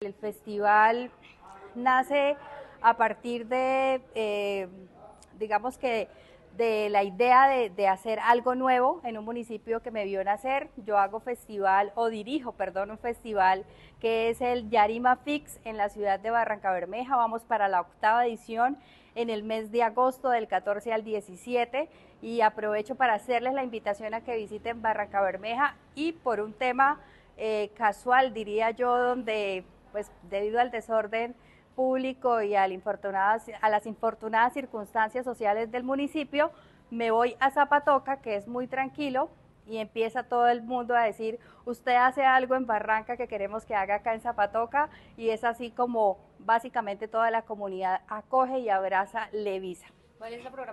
El festival nace a partir de, digamos que, de la idea de hacer algo nuevo en un municipio que me vio nacer. Yo hago festival, o dirijo, perdón, un festival que es el Yarima Fix en la ciudad de Barrancabermeja. Vamos para la 8ª edición en el mes de agosto del 14 al 17 y aprovecho para hacerles la invitación a que visiten Barrancabermeja y por un tema casual, diría yo, donde pues debido al desorden público y a las infortunadas circunstancias sociales del municipio, me voy a Zapatoca, que es muy tranquilo, y empieza todo el mundo a decir, usted hace algo en Barranca que queremos que haga acá en Zapatoca, y es así como básicamente toda la comunidad acoge y abraza Levisa. ¿Cuál es la programación?